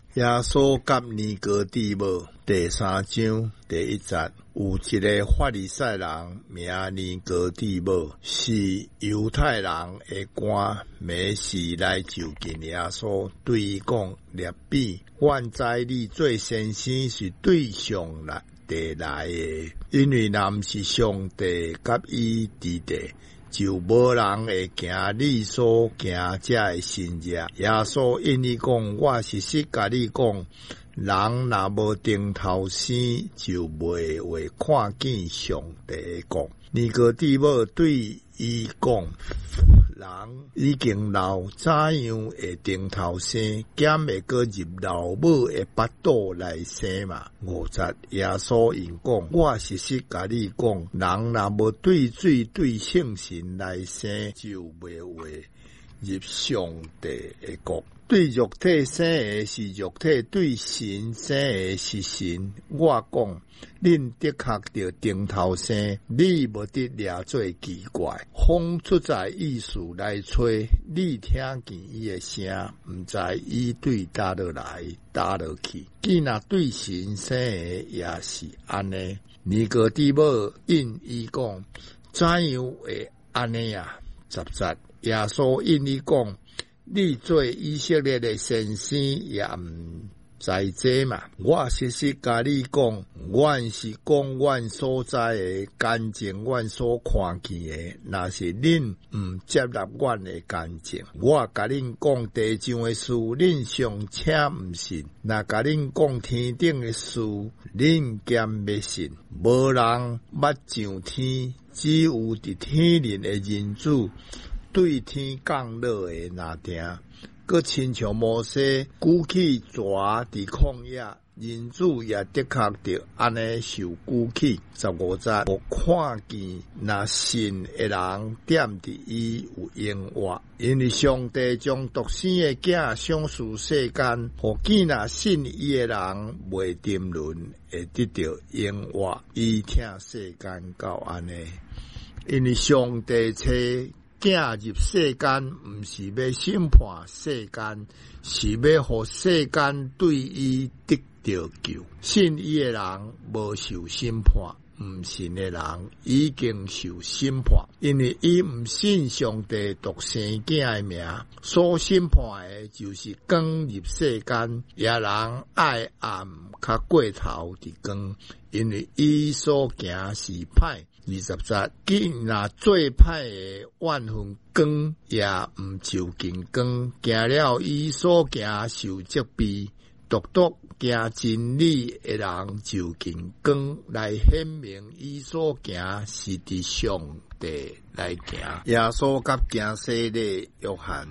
耶稣甲尼哥底母第3章第1节，有一个法利赛人名尼哥底母，是犹太人的官，每时来就近耶稣，对伊讲：列比，阮知你做先生是对上帝来的，因为若毋是上帝甲伊伫地，就无人会行你所行这的新约。耶稣因伊讲：我实实甲你讲，人若无定头生，就袂会看见上帝的国。尼哥底母对伊讲：人已经老，怎样会定头生？减会过入老母的腹肚来生嘛？5节，耶稣因讲：我实实甲你讲，人若无对水对圣神来生，就袂会入上帝的国。对肉体生的是肉体，对神生的是神。我讲，恁的确着定头生，你无得掠做奇怪。风出在意思来吹，你听见伊的声，毋知伊对倒落来倒落去。既若对神生的也是安尼。尼哥底母因伊讲，怎样会安尼啊？10节，耶稣因伊讲：你做以色列的先生也毋知这嘛？我实实甲你讲，阮是讲阮所知的干净，阮所看见的。若是恁毋接纳阮的干净，我甲恁讲地上的事，恁尚且毋信；若甲恁讲天顶的事，恁兼要信。无人捌上天，只有伫天灵的人子。对天降落的那定，佮亲像摩西举起蛇伫旷野，人子也的确着安尼受举起。15节，我看见那信的人点伫伊有永活，因为上帝将独生的囝赏赐世间，互见那信伊的人袂沉沦，会得到永活。伊听世间到安尼，因为上帝找囝入世间，毋是要审判世间，是要互世间对伊得到救。信伊的人无受审判，毋信的人已经受审判，因为伊毋信上帝独生囝的名。所审判的就是光入世间，也人爱暗较过头伫光，因为伊所行是歹。20节，既若做歹的万分光，也毋就近光，行了伊所行受责备，独行真理的人就近光，来显明伊所行是伫上帝来行。耶稣甲行洗礼约翰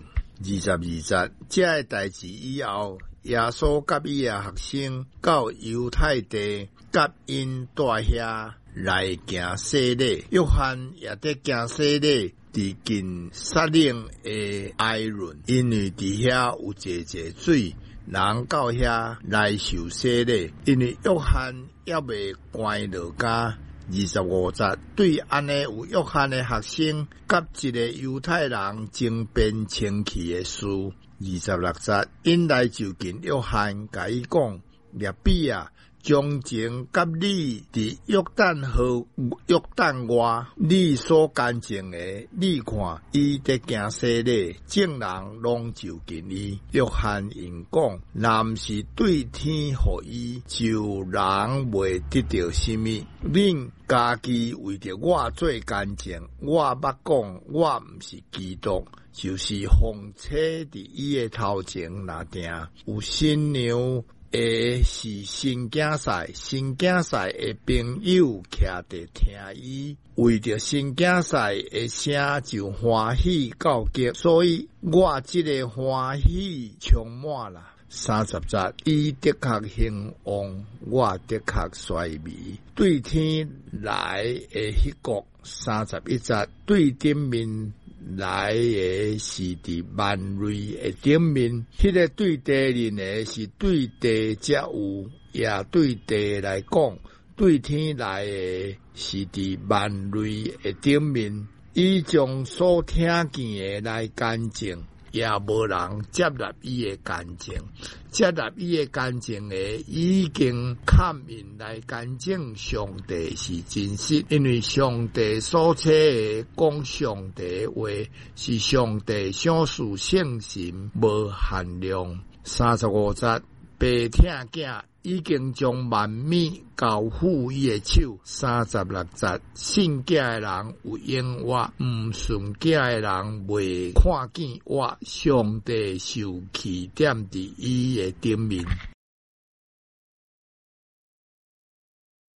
22节，这个代志以后，耶稣甲伊的学生到犹太地，甲因带遐来行洗礼。约翰也得行洗礼，伫近撒冷的埃伦，因为伫遐有济水，人到遐来受洗礼。因为约翰也未关落家。25节，对安尼有约翰的学生甲一个犹太人争辩清气的事。26节，因来就近约翰，甲伊讲：列比啊，从前甲你伫约旦河、约旦外，你所干净的，你看伊伫行洗礼，众人拢就近伊。约翰因讲：若毋是对天互伊，就人袂得到什么。恁家己为着我做干净，我捌讲我毋是基督，就是奉车伫伊的头前那定有新娘。是新竞赛，新竞赛的朋友徛伫听伊，为着新竞赛的声就欢喜到极，所以我这个欢喜充满了。30节，伊的确兴旺，我的确衰微，对天来的迄国。31节，对顶面来的是伫万瑞的顶面，迄个对地人的是对地才有，也对地来讲，对天来的是伫万瑞的顶面。伊将所听见的来干净， 也无人接纳伊的感情，接纳伊的感情的已经看面来干净上帝是真实，因为上帝所册的讲上帝的话是上帝赏赐圣神无限量。35节，白听囝已经将万米交付伊的手。36节，信囝的人有永活，毋信囝的人未看见活。上帝受气点伫伊的顶面。